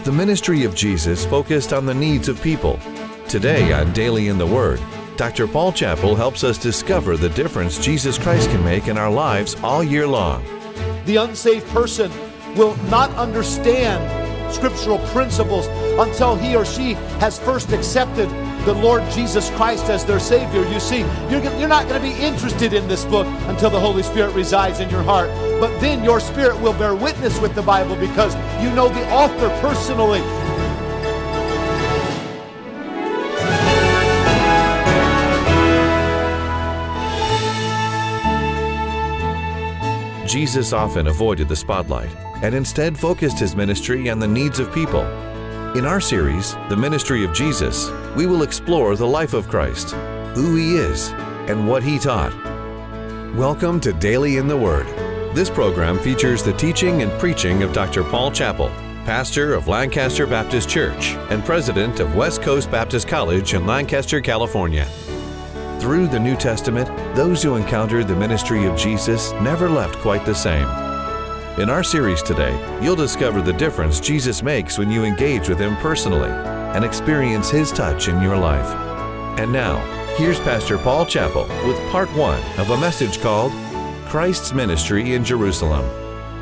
the ministry of Jesus focused on the needs of people. Today on Daily in the Word, Dr. Paul Chappell helps us discover the difference Jesus Christ can make in our lives all year long. The unsaved person will not understand scriptural principles until he or she has first accepted the Lord Jesus Christ as their Savior. You see, you're not going to be interested in this book until the Holy Spirit resides in your heart. But then your spirit will bear witness with the Bible because you know the author personally. Jesus often avoided the spotlight and instead focused his ministry on the needs of people. In our series, The Ministry of Jesus, we will explore the life of Christ, who he is, and what he taught. Welcome to Daily in the Word. This program features the teaching and preaching of Dr. Paul Chappell, pastor of Lancaster Baptist Church and president of West Coast Baptist College in Lancaster, California. Through the New Testament, those who encountered the ministry of Jesus never left quite the same. In our series today, you'll discover the difference Jesus makes when you engage with him personally and experience his touch in your life. And now, here's Pastor Paul Chappell with part 1 of a message called Christ's Ministry in Jerusalem.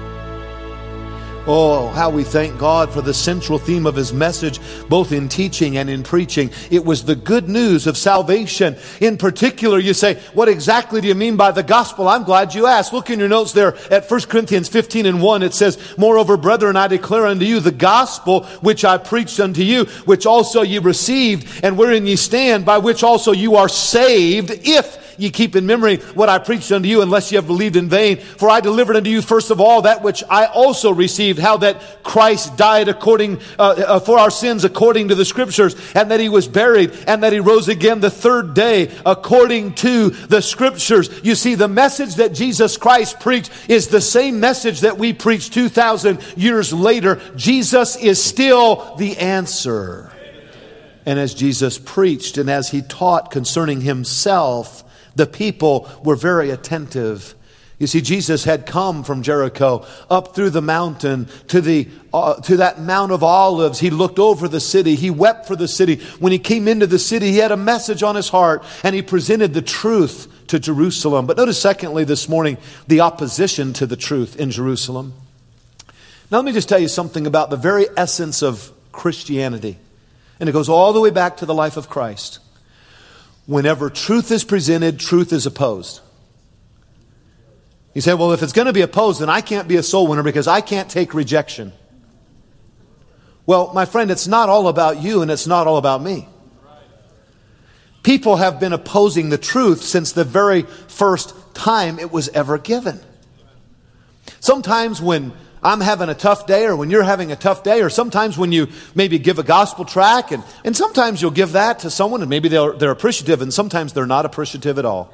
Oh, how we thank God for the central theme of his message, both in teaching and in preaching. It was the good news of salvation. In particular, you say, what exactly do you mean by the gospel? I'm glad you asked. Look in your notes there at 1 Corinthians 15:1. It says, Moreover, brethren, I declare unto you the gospel which I preached unto you, which also ye received, and wherein ye stand, by which also you are saved, if ye keep in memory what I preached unto you, unless ye have believed in vain. For I delivered unto you first of all that which I also received, how that Christ died according for our sins according to the Scriptures, and that he was buried, and that he rose again the third day according to the Scriptures. You see, the message that Jesus Christ preached is the same message that we preach 2,000 years later. Jesus is still the answer. And as Jesus preached and as he taught concerning himself, the people were very attentive. You see, Jesus had come from Jericho up through the mountain to that Mount of Olives. He looked over the city. He wept for the city. When he came into the city, he had a message on his heart, and he presented the truth to Jerusalem. But notice, secondly, this morning, the opposition to the truth in Jerusalem. Now, let me just tell you something about the very essence of Christianity. And it goes all the way back to the life of Christ. Whenever truth is presented, truth is opposed. You say, well, if it's going to be opposed, then I can't be a soul winner because I can't take rejection. Well, my friend, it's not all about you and it's not all about me. People have been opposing the truth since the very first time it was ever given. Sometimes when I'm having a tough day, or when you're having a tough day, or sometimes when you maybe give a gospel tract, and sometimes you'll give that to someone and maybe they're appreciative, and sometimes they're not appreciative at all.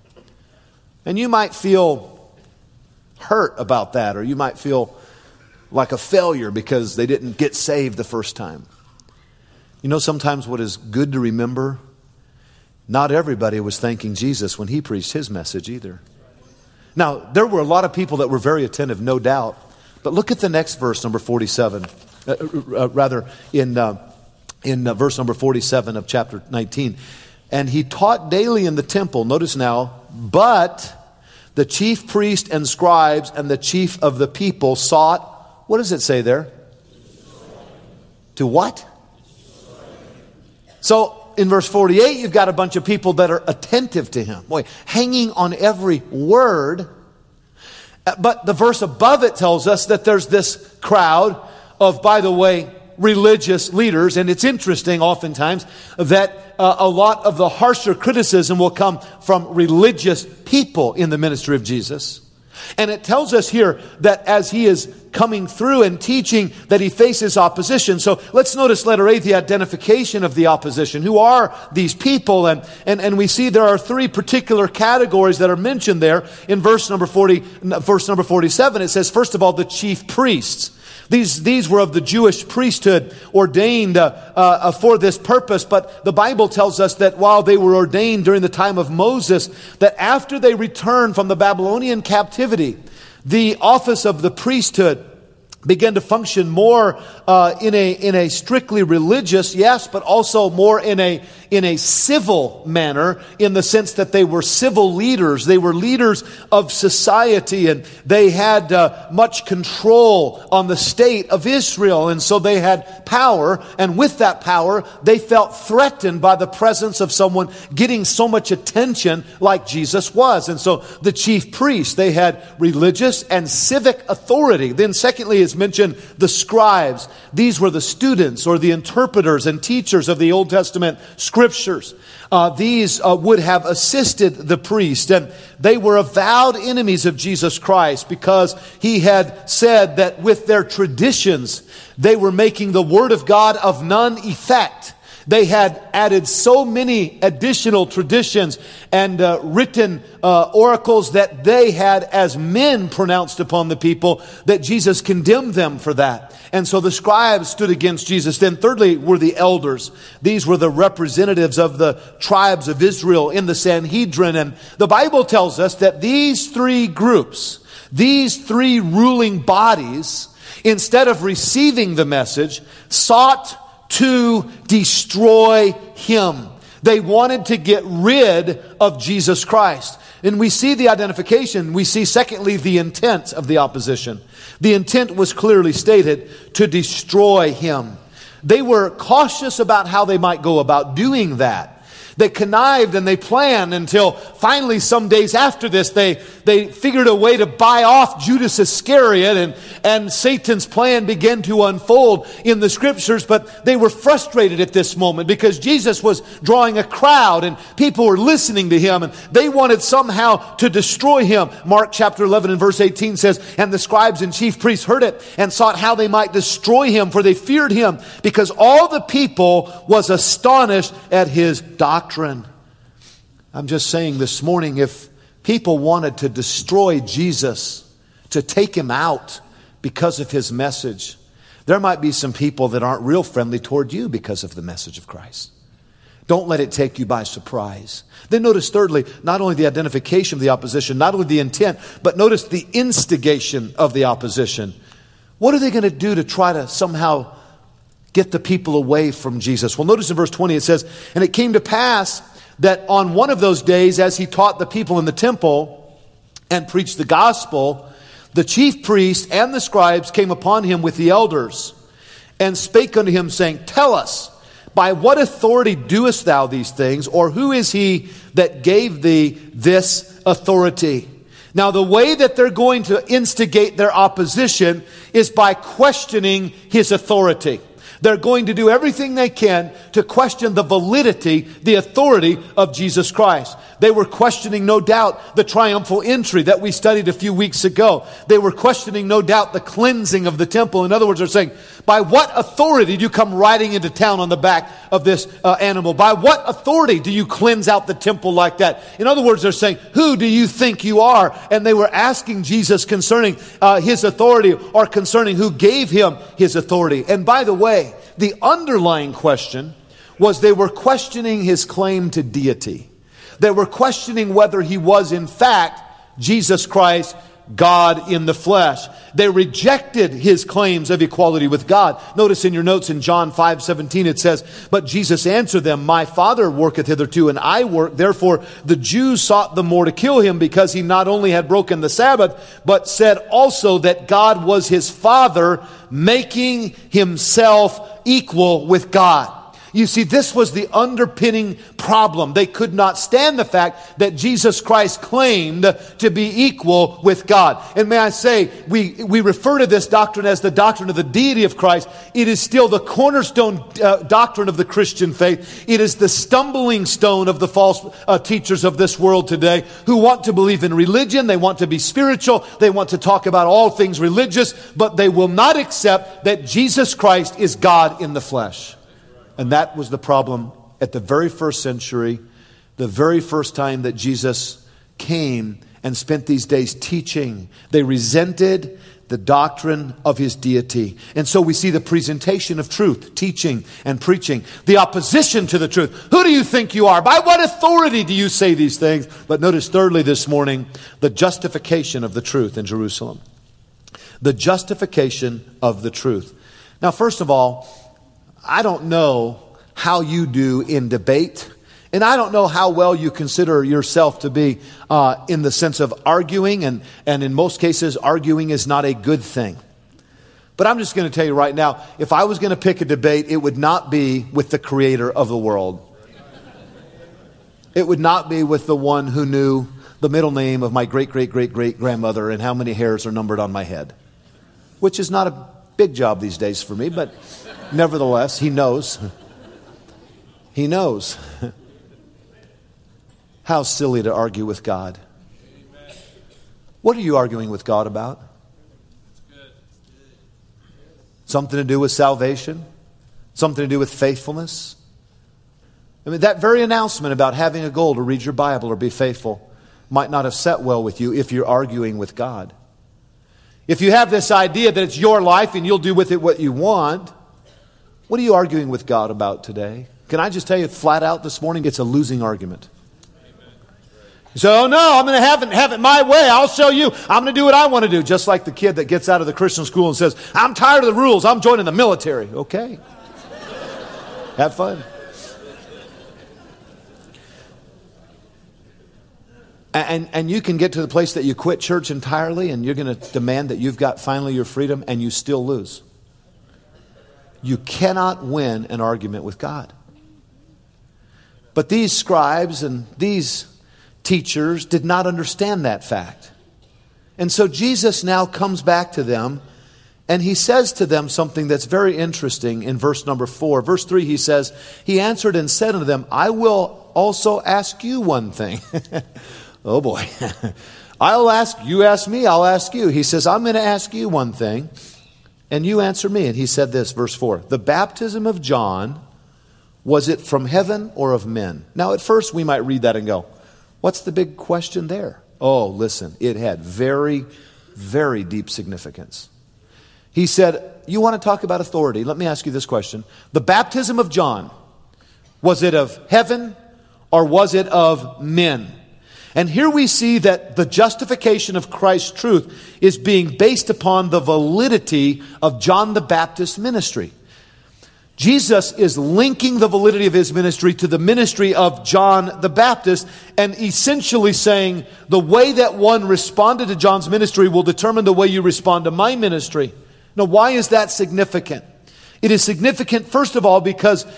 And you might feel hurt about that, or you might feel like a failure because they didn't get saved the first time. You know, sometimes what is good to remember, not everybody was thanking Jesus when he preached his message either. Now, there were a lot of people that were very attentive, no doubt. But look at the next verse, number 47. In verse number 47 of chapter 19. And he taught daily in the temple, notice now, but the chief priest and scribes and the chief of the people sought, what does it say there? To what? So in verse 48, you've got a bunch of people that are attentive to him. Boy, hanging on every word. But the verse above it tells us that there's this crowd of, by the way, religious leaders. And it's interesting oftentimes that a lot of the harsher criticism will come from religious people in the ministry of Jesus. And it tells us here that as he is coming through and teaching that he faces opposition. So let's notice letter A, the identification of the opposition. Who are these people? And we see there are three particular categories that are mentioned there in verse number 47. It says, first of all, the chief priests. These were of the Jewish priesthood ordained for this purpose. But the Bible tells us that while they were ordained during the time of Moses, that after they returned from the Babylonian captivity, the office of the priesthood began to function more in a strictly religious, yes, but also more in a civil manner, in the sense that they were civil leaders. They were leaders of society, and they had much control on the state of Israel, and so they had power, and with that power, they felt threatened by the presence of someone getting so much attention like Jesus was. And so the chief priests, they had religious and civic authority. Then secondly is mentioned the scribes. These were the students or the interpreters and teachers of the Old Testament scriptures. These would have assisted the priest, and they were avowed enemies of Jesus Christ because he had said that with their traditions, they were making the Word of God of none effect. They had added so many additional traditions and written oracles that they had as men pronounced upon the people that Jesus condemned them for that. And so the scribes stood against Jesus. Then thirdly were the elders. These were the representatives of the tribes of Israel in the Sanhedrin. And the Bible tells us that these three groups, these three ruling bodies, instead of receiving the message, sought to destroy him. They wanted to get rid of Jesus Christ. And we see the identification. We see, secondly, the intent of the opposition. The intent was clearly stated: to destroy him. They were cautious about how they might go about doing that. They connived and they planned until finally some days after this they figured a way to buy off Judas Iscariot, and Satan's plan began to unfold in the scriptures. But they were frustrated at this moment because Jesus was drawing a crowd and people were listening to him, and they wanted somehow to destroy him. Mark chapter 11 and verse 18 says, "And the scribes and chief priests heard it and sought how they might destroy him, for they feared him, because all the people was astonished at his doctrine." I'm just saying this morning, if people wanted to destroy Jesus, to take him out because of his message, there might be some people that aren't real friendly toward you because of the message of Christ. Don't let it take you by surprise. Then notice thirdly, not only the identification of the opposition, not only the intent, but notice the instigation of the opposition. What are they going to do to try to somehow get the people away from Jesus? Well, notice in verse 20 it says, "And it came to pass that on one of those days, as he taught the people in the temple and preached the gospel, the chief priests and the scribes came upon him with the elders and spake unto him, saying, Tell us, by what authority doest thou these things? Or who is he that gave thee this authority?" Now, the way that they're going to instigate their opposition is by questioning his authority. They're going to do everything they can to question the validity, the authority of Jesus Christ. They were questioning, no doubt, the triumphal entry that we studied a few weeks ago. They were questioning, no doubt, the cleansing of the temple. In other words, they're saying, by what authority do you come riding into town on the back of this animal? By what authority do you cleanse out the temple like that? In other words, they're saying, who do you think you are? And they were asking Jesus concerning his authority, or concerning who gave him his authority. And by the way, the underlying question was they were questioning his claim to deity. They were questioning whether he was in fact Jesus Christ, God in the flesh. They rejected his claims of equality with God. Notice in your notes in John 5:17 it says, "But Jesus answered them, My Father worketh hitherto, and I work. Therefore the Jews sought the more to kill him, because he not only had broken the Sabbath, but said also that God was his Father, making himself equal with God." You see, this was the underpinning problem. They could not stand the fact that Jesus Christ claimed to be equal with God. And may I say, we refer to this doctrine as the doctrine of the deity of Christ. It is still the cornerstone doctrine of the Christian faith. It is the stumbling stone of the false teachers of this world today, who want to believe in religion. They want to be spiritual. They want to talk about all things religious, but they will not accept that Jesus Christ is God in the flesh. And that was the problem at the very first century, the very first time that Jesus came and spent these days teaching. They resented the doctrine of his deity. And so we see the presentation of truth, teaching and preaching, the opposition to the truth. Who do you think you are? By what authority do you say these things? But notice thirdly this morning, the justification of the truth in Jerusalem. The justification of the truth. Now, first of all, I don't know how you do in debate, and I don't know how well you consider yourself to be in the sense of arguing, and in most cases, arguing is not a good thing. But I'm just going to tell you right now, if I was going to pick a debate, it would not be with the creator of the world. It would not be with the one who knew the middle name of my great-great-great-great-grandmother and how many hairs are numbered on my head, which is not a big job these days for me, but nevertheless, he knows. He knows. How silly to argue with God. What are you arguing with God about? Something to do with salvation? Something to do with faithfulness? I mean, that very announcement about having a goal to read your Bible or be faithful might not have set well with you if you're arguing with God. If you have this idea that it's your life and you'll do with it what you want, what are you arguing with God about today? Can I just tell you flat out this morning, it's a losing argument. You say, oh no, I'm going to have it my way. I'll show you. I'm going to do what I want to do. Just like the kid that gets out of the Christian school and says, I'm tired of the rules. I'm joining the military. Okay. Have fun. And you can get to the place that you quit church entirely and you're going to demand that you've got finally your freedom and you still lose. You cannot win an argument with God. But these scribes and these teachers did not understand that fact. And so Jesus now comes back to them and he says to them something that's very interesting in verse number 4. Verse 3 he says, he answered and said unto them, I will also ask you one thing. Oh boy. I'll ask, you ask me, I'll ask you. He says, I'm going to ask you one thing, and you answer me. And he said this, verse 4, the baptism of John, was it from heaven or of men? Now at first we might read that and go, what's the big question there? Oh, listen, it had very, very deep significance. He said, you want to talk about authority? Let me ask you this question. The baptism of John, was it of heaven or was it of men? And here we see that the justification of Christ's truth is being based upon the validity of John the Baptist's ministry. Jesus is linking the validity of his ministry to the ministry of John the Baptist and essentially saying the way that one responded to John's ministry will determine the way you respond to my ministry. Now, why is that significant? It is significant, first of all, because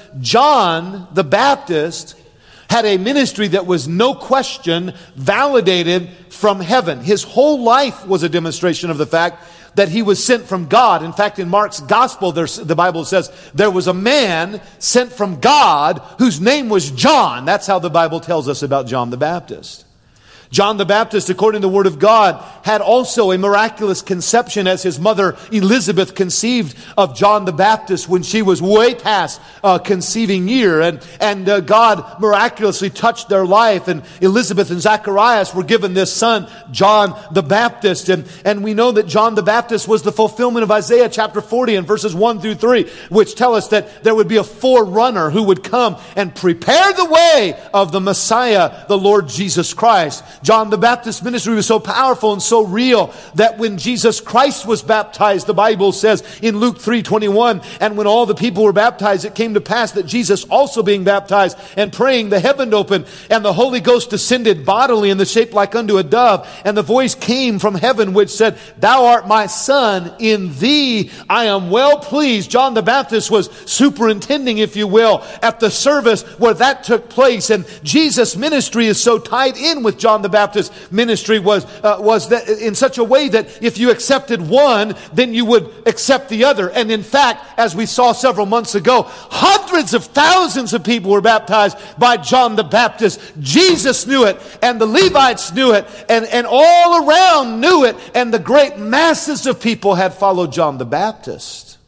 John the Baptist had a ministry that was no question validated from heaven. His whole life was a demonstration of the fact that he was sent from God. In fact, in Mark's gospel, the Bible says there was a man sent from God whose name was John. That's how the Bible tells us about John the Baptist. John the Baptist, according to the Word of God, had also a miraculous conception as his mother Elizabeth conceived of John the Baptist when she was way past conceiving year. And God miraculously touched their life. And Elizabeth and Zacharias were given this son, John the Baptist. And we know that John the Baptist was the fulfillment of Isaiah chapter 40 and verses 1 through 3, which tell us that there would be a forerunner who would come and prepare the way of the Messiah, the Lord Jesus Christ. John the Baptist's ministry was so powerful and so real that when Jesus Christ was baptized, the Bible says in Luke 3:21, and when all the people were baptized, it came to pass that Jesus also being baptized and praying, the heaven opened, and the Holy Ghost descended bodily in the shape like unto a dove, and the voice came from heaven which said, Thou art my son, in thee I am well pleased. John the Baptist was superintending, if you will, at the service where that took place, and Jesus' ministry is so tied in with John the Baptist's ministry was that in such a way that if you accepted one, then you would accept the other. And in fact, as we saw several months ago, hundreds of thousands of people were baptized by John the Baptist. Jesus knew it, and the Levites knew it, and all around knew it, and the great masses of people had followed John the Baptist.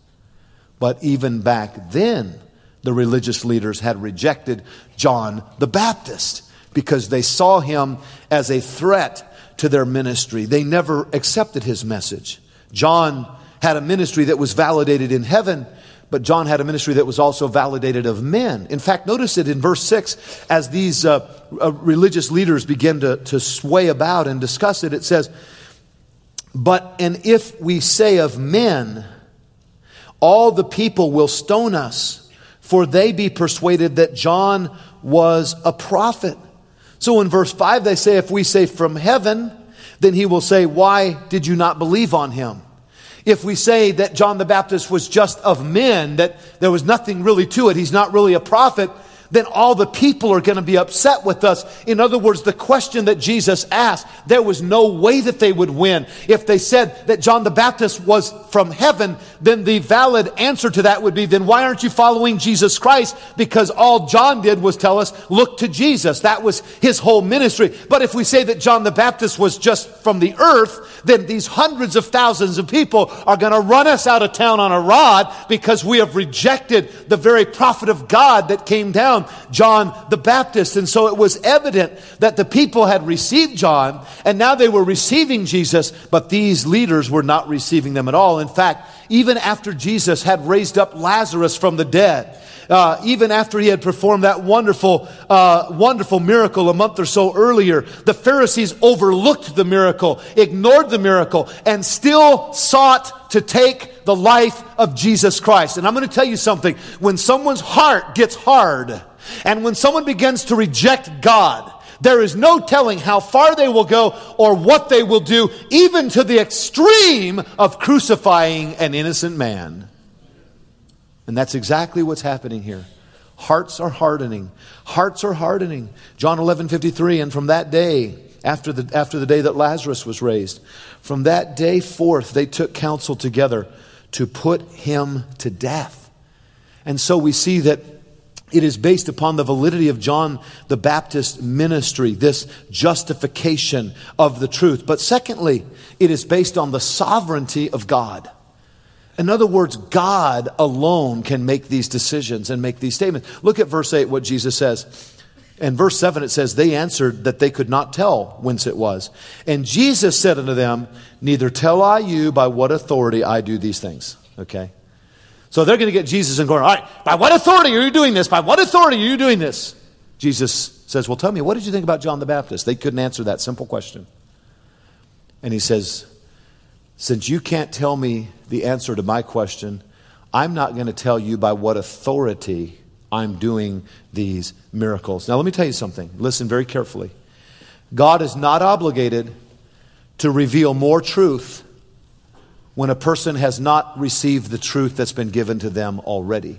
But even back then, the religious leaders had rejected John the Baptist because they saw him as a threat to their ministry. They never accepted his message. John had a ministry that was validated in heaven, but John had a ministry that was also validated of men. In fact, notice it in verse 6, as these religious leaders begin to sway about and discuss it, it says, And if we say of men, all the people will stone us, for they be persuaded that John was a prophet. So in verse 5 they say, if we say from heaven, then he will say, why did you not believe on him? If we say that John the Baptist was just of men, that there was nothing really to it, he's not really a prophet, then all the people are going to be upset with us. In other words, the question that Jesus asked, there was no way that they would win. If they said that John the Baptist was from heaven, then the valid answer to that would be, then why aren't you following Jesus Christ? Because all John did was tell us, look to Jesus. That was his whole ministry. But if we say that John the Baptist was just from the earth, then these hundreds of thousands of people are going to run us out of town on a rod because we have rejected the very prophet of God that came down, John the Baptist. And so it was evident that the people had received John, and now they were receiving Jesus, but these leaders were not receiving them at all. In fact, even after Jesus had raised up Lazarus from the dead, even after he had performed that wonderful miracle a month or so earlier, the Pharisees overlooked the miracle, ignored the miracle, and still sought to take the life of Jesus Christ. And I'm going to tell you something. When someone's heart gets hard, and when someone begins to reject God, there is no telling how far they will go or what they will do, even to the extreme of crucifying an innocent man. And that's exactly what's happening here. Hearts are hardening. Hearts are hardening. John 11:53, and from that day, after the day that Lazarus was raised, from that day forth they took counsel together to put him to death. And so we see that it is based upon the validity of John the Baptist's ministry, this justification of the truth. But secondly, it is based on the sovereignty of God. In other words, God alone can make these decisions and make these statements. Look at verse 8, what Jesus says. In verse 7 it says, they answered that they could not tell whence it was. And Jesus said unto them, neither tell I you by what authority I do these things. Okay? So they're going to get Jesus and going, all right, by what authority are you doing this? By what authority are you doing this? Jesus says, well, tell me, what did you think about John the Baptist? They couldn't answer that simple question. And he says, since you can't tell me the answer to my question, I'm not going to tell you by what authority I'm doing these miracles. Now, let me tell you something. Listen very carefully. God is not obligated to reveal more truth when a person has not received the truth that's been given to them already.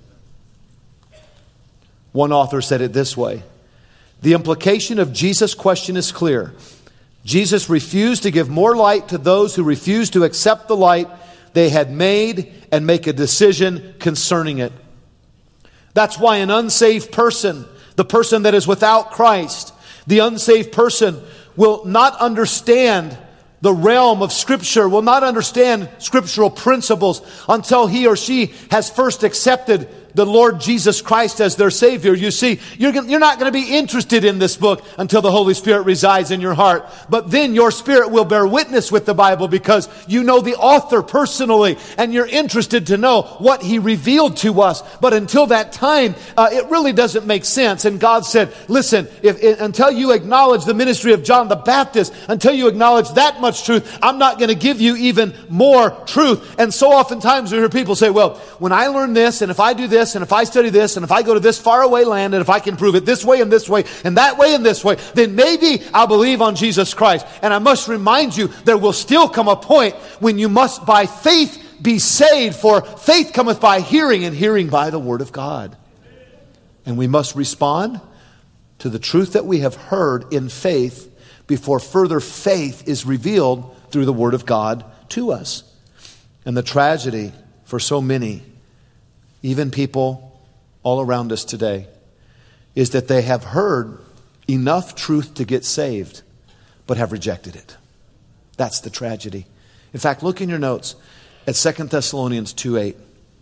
One author said it this way: the implication of Jesus' question is clear. Jesus refused to give more light to those who refused to accept the light they had made and make a decision concerning it. That's why an unsaved person, the person that is without Christ, the unsaved person will not understand the realm of Scripture, will not understand scriptural principles until he or she has first accepted the Lord Jesus Christ as their Savior. You see, you're not going to be interested in this book until the Holy Spirit resides in your heart. But then your spirit will bear witness with the Bible because you know the author personally and you're interested to know what he revealed to us. But until that time, it really doesn't make sense. And God said, listen, until you acknowledge the ministry of John the Baptist, until you acknowledge that much truth, I'm not going to give you even more truth. And so oftentimes we hear people say, well, when I learn this, and if I do this, and if I study this, and if I go to this faraway land, and if I can prove it this way, and this way, and this way, then maybe I'll believe on Jesus Christ. And I must remind you, there will still come a point when you must by faith be saved, for faith cometh by hearing, and hearing by the word of God. And we must respond to the truth that we have heard in faith before further faith is revealed through the word of God to us. And the tragedy for so many, even people all around us today, is that they have heard enough truth to get saved, but have rejected it. That's the tragedy. In fact, look in your notes at 2 Thessalonians 2:8.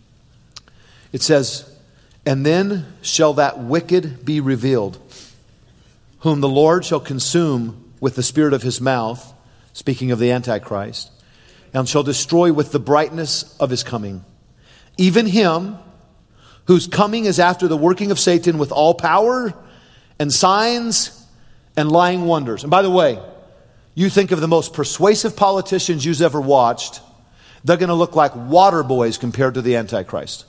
It says, and then shall that wicked be revealed, whom the Lord shall consume with the spirit of his mouth, speaking of the Antichrist, and shall destroy with the brightness of his coming. Even him whose coming is after the working of Satan with all power and signs and lying wonders. And by the way, You think of the most persuasive politicians you've ever watched, they're going to look like water boys compared to the Antichrist.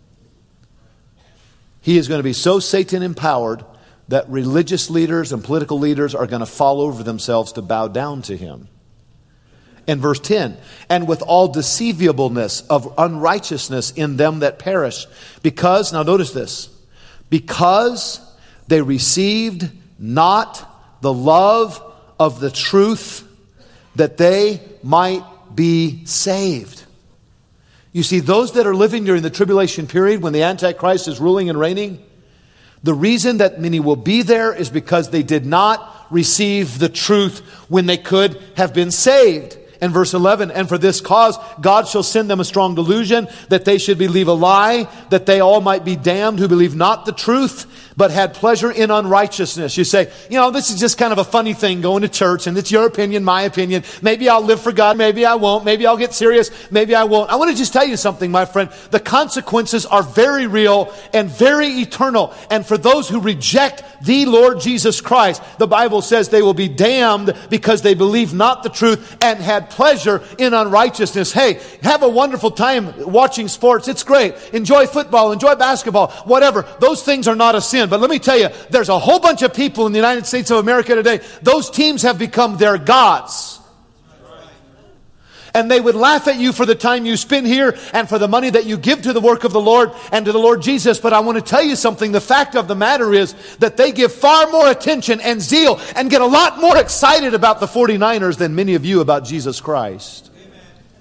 He is going to be so Satan empowered that religious leaders and political leaders are going to fall over themselves to bow down to him. In verse 10, and with all deceivableness of unrighteousness in them that perish, because, now notice this, because they received not the love of the truth, that they might be saved. You see, those that are living during the tribulation period when the Antichrist is ruling and reigning, the reason that many will be there is because they did not receive the truth when they could have been saved. In verse 11, and for this cause God shall send them a strong delusion, that they should believe a lie, that they all might be damned who believe not the truth, but had pleasure in unrighteousness. You say, this is just kind of a funny thing, going to church, and it's your opinion, my opinion. Maybe I'll live for God, maybe I won't. Maybe I'll get serious, maybe I won't. I want to just tell you something, my friend. The consequences are very real and very eternal. And for those who reject the Lord Jesus Christ, the Bible says they will be damned because they believe not the truth and had pleasure in unrighteousness. Hey, have a wonderful time watching sports. It's great. Enjoy football, enjoy basketball, whatever. Those things are not a sin. But let me tell you, there's a whole bunch of people in the United States of America today, those teams have become their gods. And they would laugh at you for the time you spend here and for the money that you give to the work of the Lord and to the Lord Jesus. But I want to tell you something. The fact of the matter is that they give far more attention and zeal and get a lot more excited about the 49ers than many of you about Jesus Christ. Amen.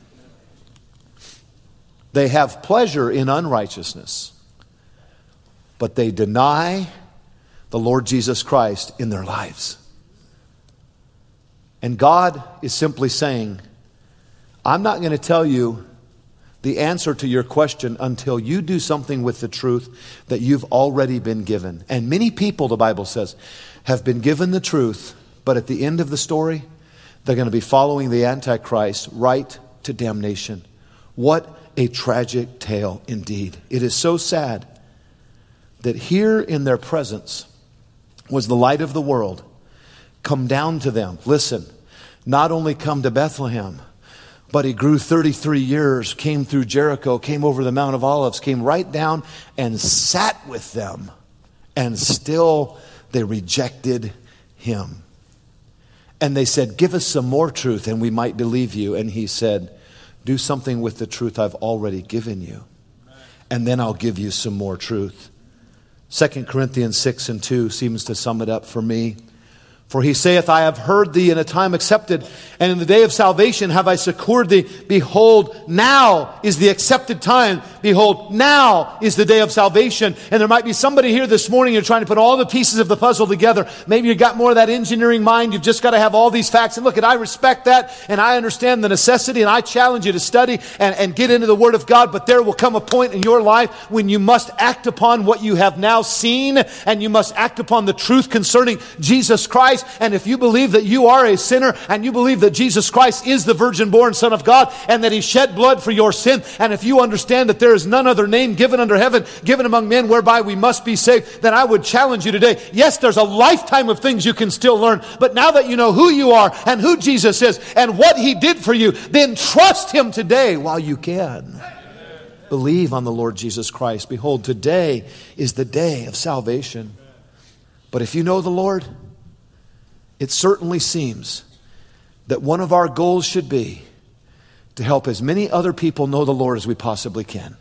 They have pleasure in unrighteousness, but they deny the Lord Jesus Christ in their lives. And God is simply saying, I'm not going to tell you the answer to your question until you do something with the truth that you've already been given. And many people, the Bible says, have been given the truth, but at the end of the story, they're going to be following the Antichrist right to damnation. What a tragic tale indeed. It is so sad that here in their presence was the light of the world come down to them. Listen, not only come to Bethlehem, but he grew 33 years, came through Jericho, came over the Mount of Olives, came right down and sat with them. And still they rejected him. And they said, give us some more truth and we might believe you. And he said, do something with the truth I've already given you. And then I'll give you some more truth. 2 Corinthians 6:2 seems to sum it up for me. For he saith, I have heard thee in a time accepted, and in the day of salvation have I succored thee. Behold, now is the accepted time. Behold, now is the day of salvation. And there might be somebody here this morning, you're trying to put all the pieces of the puzzle together. Maybe you've got more of that engineering mind. You've just got to have all these facts. And look, I respect that, and I understand the necessity, and I challenge you to study and get into the Word of God. But there will come a point in your life when you must act upon what you have now seen, and you must act upon the truth concerning Jesus Christ. And if you believe that you are a sinner and you believe that Jesus Christ is the virgin-born Son of God and that he shed blood for your sin, and if you understand that there is none other name given under heaven, given among men whereby we must be saved, then I would challenge you today. Yes, there's a lifetime of things you can still learn, but now that you know who you are and who Jesus is and what he did for you, then trust him today while you can. Believe on the Lord Jesus Christ. Behold, today is the day of salvation. But if you know the Lord, it certainly seems that one of our goals should be to help as many other people know the Lord as we possibly can.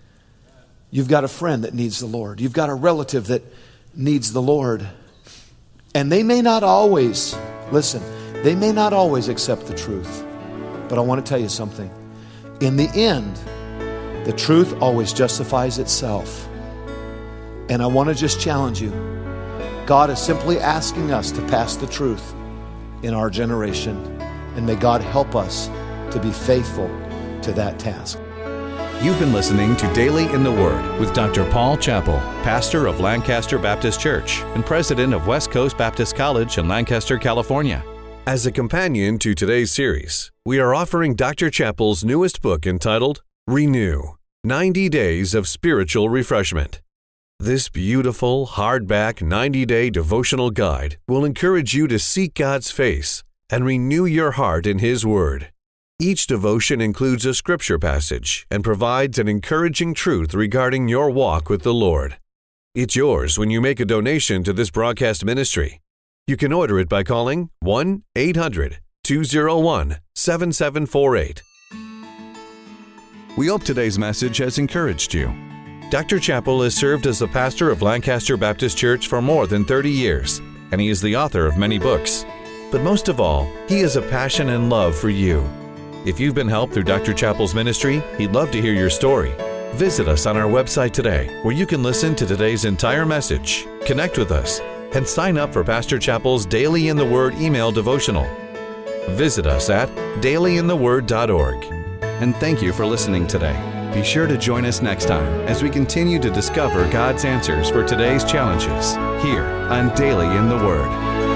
You've got a friend that needs the Lord. You've got a relative that needs the Lord. And they may not always, listen, they may not always accept the truth. But I want to tell you something. In the end, the truth always justifies itself. And I want to just challenge you. God is simply asking us to pass the truth in our generation. And may God help us to be faithful to that task. You've been listening to Daily in the Word with Dr. Paul Chappell, pastor of Lancaster Baptist Church and president of West Coast Baptist College in Lancaster, California. As a companion to today's series, we are offering Dr. Chappell's newest book entitled Renew, 90 Days of Spiritual Refreshment. This beautiful, hardback, 90-day devotional guide will encourage you to seek God's face, and renew your heart in His Word. Each devotion includes a scripture passage and provides an encouraging truth regarding your walk with the Lord. It's yours when you make a donation to this broadcast ministry. You can order it by calling 1-800-201-7748. We hope today's message has encouraged you. Dr. Chappell has served as the pastor of Lancaster Baptist Church for more than 30 years, and he is the author of many books. But most of all, he has a passion and love for you. If you've been helped through Dr. Chappell's ministry, he'd love to hear your story. Visit us on our website today, where you can listen to today's entire message, connect with us, and sign up for Pastor Chappell's Daily in the Word email devotional. Visit us at dailyintheword.org. And thank you for listening today. Be sure to join us next time as we continue to discover God's answers for today's challenges here on Daily in the Word.